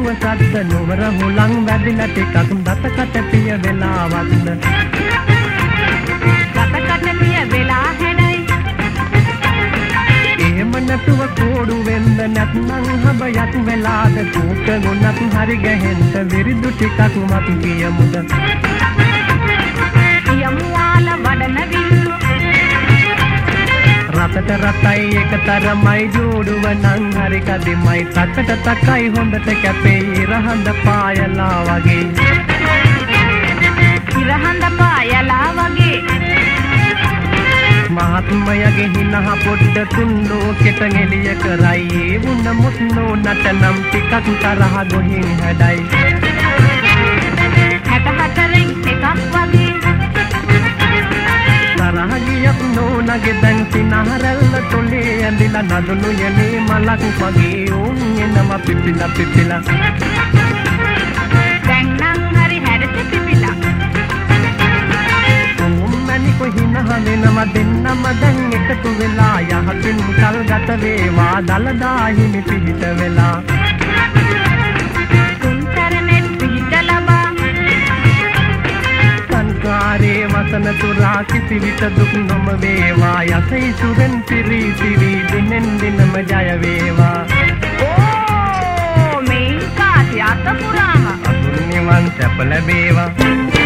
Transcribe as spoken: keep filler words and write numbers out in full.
නැතුව සද්ද නොවර හොලං වැදිලා ටිකක් දතකට පිය වෙලාවක්ද දතකට පිය වෙලා හැඩයි එහෙම නැතුව කෝඩු වෙන්න නැත්නම් හබයක් වෙලාද කෝක ගොන්නක් හරි ගැහෙන්න විරිදු ටිකක් මත් කියමුද යමුවාල වඩන විල්ලු රතට රතයි එකතරමයි ජෝඩුව නං හරි කදිමයි තකට තකයි හොඳට කැපෙයි ඉරහඳ පායලා වගේ ඉරහඳ පායලා වගේ මහත්මයගේ හිනහ පොඩ්ඩ තුන්නෝ කෙට ගෙලිය කරයි ඒ වුණ මුත්නෝ නටනම් ටිකක් තරහ ගොහින් හැඩයි හැට හතරෙන් එකක් වගේ තරහ ගියත් නෝනගේ දැන් සිනහරැල්ල තොලේ ඇඳිලා නදුණු යනේ මලක් වගේ ඕන් එනම පිපිලා පිපිලා දැන් නම් හරි හැඩට පිපිලා ඕම්මනි කොහිනහ වෙනව දෙන්නම දැන් එකතු වෙලා යහකින් කල් ගත වේවා දලදා හිමි පිහිට වෙලා තුන්තරනෙත් පිහිට ලබා සංකාරේ වසන තුරා කිසි විට දුක් නොම වේවා යසයි සුරෙන් පිරී සිරී දිනෙන් දිනම ජය වේවා ඕ මේ කාටි අත පුරාම අතුරු නිවන් සැප ලැබේවා